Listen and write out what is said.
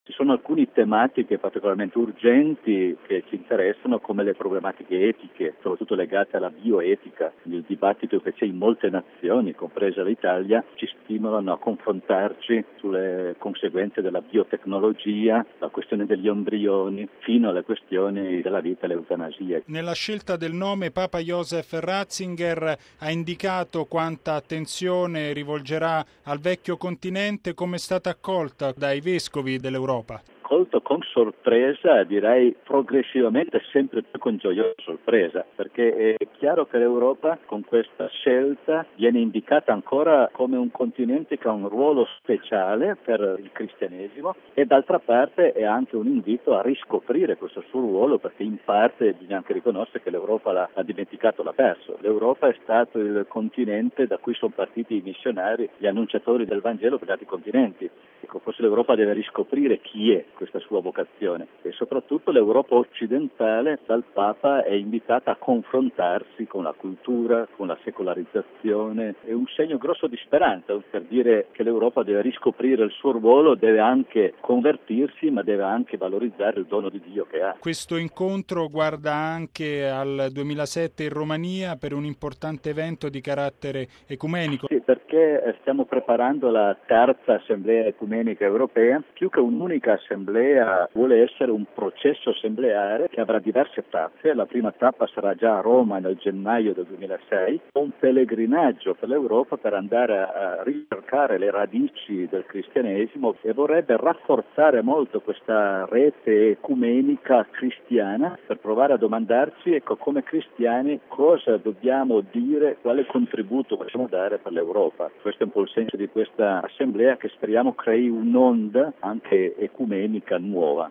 Ci sono alcune tematiche particolarmente urgenti che ci interessano, come le problematiche etiche, soprattutto legate alla bioetica. Il dibattito che c'è in molte nazioni, compresa l'Italia, ci stimolano a confrontarci sulle conseguenze della biotecnologia, la questione degli embrioni, fino alle questioni della vita e l'eutanasia. Nella scelta del nome Papa Joseph Ratzinger ha indicato quanta attenzione rivolgerà al vecchio continente. Come è stata accolta dai vescovi dell'Europa? Colto con sorpresa, direi progressivamente sempre più con gioiosa sorpresa, perché è chiaro che l'Europa con questa scelta viene indicata ancora come un continente che ha un ruolo speciale per il cristianesimo e d'altra parte è anche un invito a riscoprire questo suo ruolo, perché in parte bisogna anche riconoscere che l'Europa l'ha dimenticato, l'ha perso. L'Europa è stato il continente da cui sono partiti i missionari, gli annunciatori del Vangelo per gli altri continenti. Ecco, forse l'Europa deve riscoprire chi è questa sua vocazione e soprattutto l'Europa occidentale dal Papa è invitata a confrontarsi con la cultura, con la secolarizzazione. È un segno grosso di speranza per dire che l'Europa deve riscoprire il suo ruolo, deve anche convertirsi, ma deve anche valorizzare il dono di Dio che ha. Questo incontro guarda anche al 2007 in Romania per un importante evento di carattere ecumenico. Sì, perché stiamo preparando la terza assemblea ecumenica europea. Più che un'unica assemblea vuole essere un processo assembleare che avrà diverse tappe. La prima tappa sarà già a Roma nel gennaio del 2006, un pellegrinaggio per l'Europa per andare a ricercare le radici del cristianesimo e vorrebbe rafforzare molto questa rete ecumenica cristiana per provare a domandarci, ecco, come cristiani cosa dobbiamo dire, quale contributo possiamo dare per l'Europa. Questo è un po' il senso di questa assemblea che speriamo crei un'onda anche ecumenica nuova.